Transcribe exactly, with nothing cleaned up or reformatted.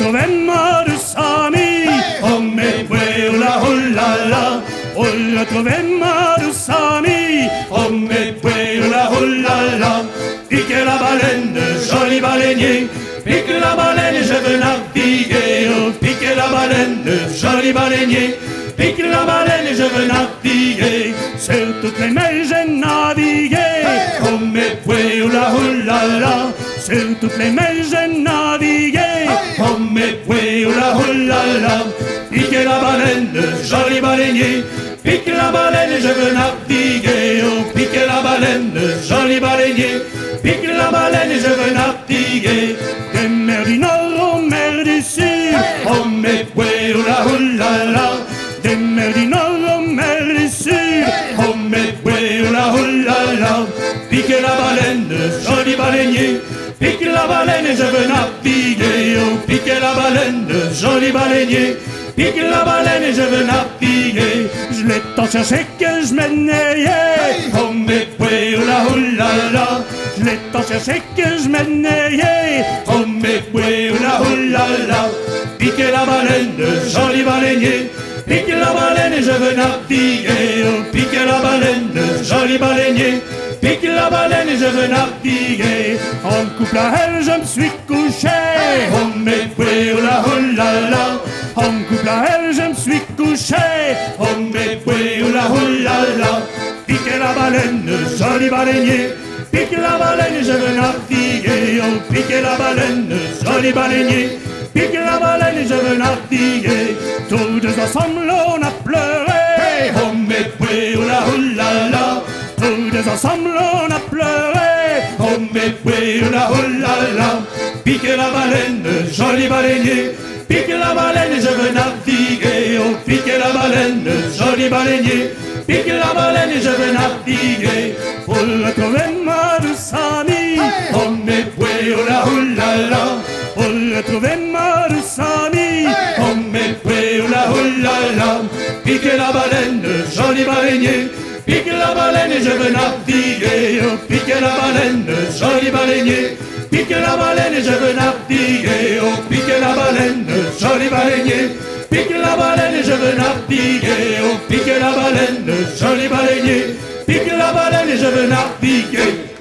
trovemmo de Sami, oh me pueula, oh la la. Oh la trovemmo de Sami, oh me pueula, oh la la. Pique la baleine, joli baleinier, pique la baleine, je veux naviguer. Oh, pique la baleine, joli baleinier, pique la baleine, je veux naviguer. Sur toutes les mers j'ai navigué, oh me pueula, oh la la. Sur toutes les mers j'ai navigué, oh me pueula, oh la la. Pique la baleine, joli baleinier, pique la baleine, je veux naviguer. Oh, pique la baleine, joli baleinier, pique la baleine, je veux naviguer. Des mers du nord aux mers du sud, oh me pueula, oh la la. Des mers du nord aux mers du sud, oh me pueula, oh la la. Pique la baleine, joli baleinier, pique la baleine, je veux naviguer. Oh, pique la baleine, joli baleinier, pique la baleine, je veux naviguer. Je l'ai tant cherché que je m'ennuyais, oh me pueula, oh la la. Je l'ai tant cherché que je m'ennuyais, oh me pueula, oh la la. Pique la baleine, joli baleinier, pique la baleine, je veux naviguer. Oh, pique la baleine, joli baleinier, pique la baleine, je veux naviguer. En couple à elle, je me suis couché, oh me pueula, oh la la. En couple à elle, je me suis couché, oh me pueula, oh la la. Pique la baleine, joli baleinier, pique la baleine, je veux naviguer. Oh, pique la baleine, joli baleinier, pique la baleine, je veux naviguer. Tous deux ensemble, on a pleuré, oh me pueula, oh la la. Tous deux ensemble, on a pleuré, oh me pueula, oh la la. Pique la baleine, joli baleinier, pique la baleine, je veux naviguer. Oh, pique la baleine, joli baleinier, pique la baleine, je veux naviguer. Oh, la trovemmo de Sami, oh me pueula, oh la la. Oh, la trovemmo de Sami, oh me pueula, oh la la. Pique la baleine, joli baleinier, pique la baleine, je veux naviguer. Oh, pique la baleine, joli baleinier, pique la baleine, je veux naviguer. Oh, pique la baleine, joli baleinier, pique la baleine, je veux naviguer. Oh, pique la baleine, joli baleinier, pique la baleine, je veux naviguer.